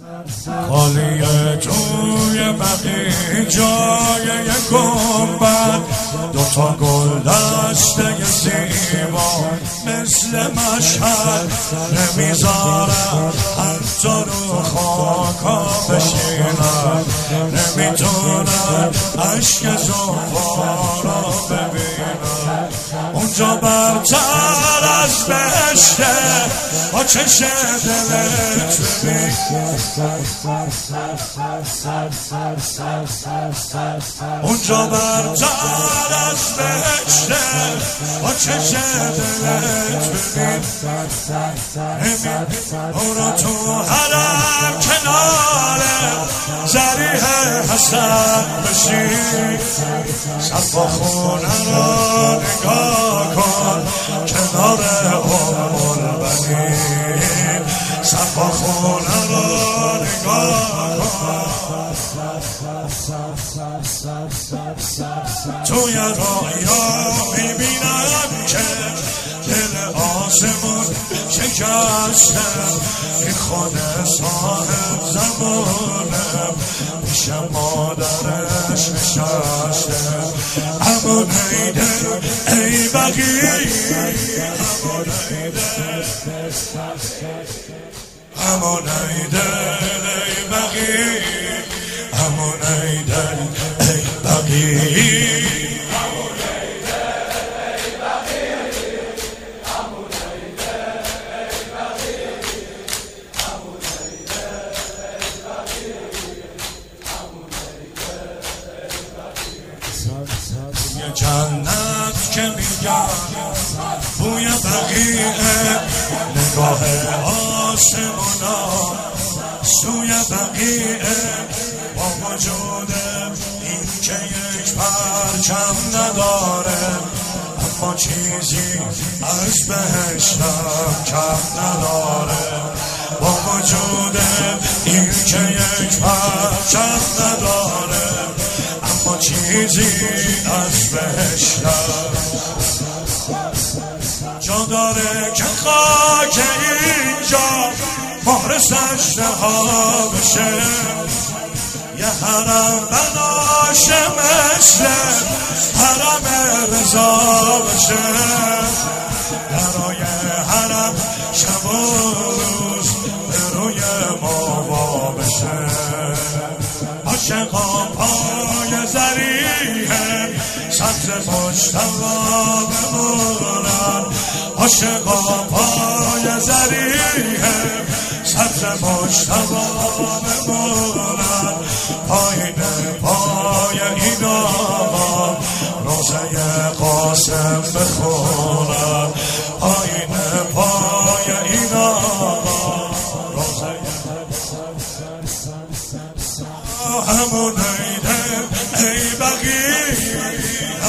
خالیه توی بقیه جای یک گنبد، دوتا گل دسته زیبا مثل مشهد نمیذارم حتی رو خاکا بشینم، نمیتونم عشق زنفا را ببینم. اونجا برتر از بهشته با چشم دلت ببین، اونجا برتر از بهشته با چشم دلت ببین. برو تو حرم کنار ضریح حسن بشی، صفا خونه را نگاه کن کنار البنین، صفا خونه را نگاه کن. توی رویا میبینم که دل آسمون شکسته، این خونه صاحب زمانم پیش مادرش نشسته. اما نیده ای بقیه، اما نیده ای بقیه، اما نیده ای بقیه. یه جنت که میگم بوی بقیه، نگاه آسمونا سوی بقیه، با وجود این که یک پرچم نداره، اما چیزی از بهشتم کم نداره. با وجود این که یک پرچم نداره، اما چیزی از بهشتم جا داره که خاک اینجا مهر سجده ها بشه، یه حرم بناشه مثل حرم رضا بشه. برای حرم شب و روز به روی ما بشه. عاشقان پای ذریعه سبز مجتبا بمونن، عاشقان پای ذریعه سبز مجتبا بمونن. پایین پای این آقا روزه قاسم بخونن، پایین پای این آقا روزه همون نیده ای بقیه.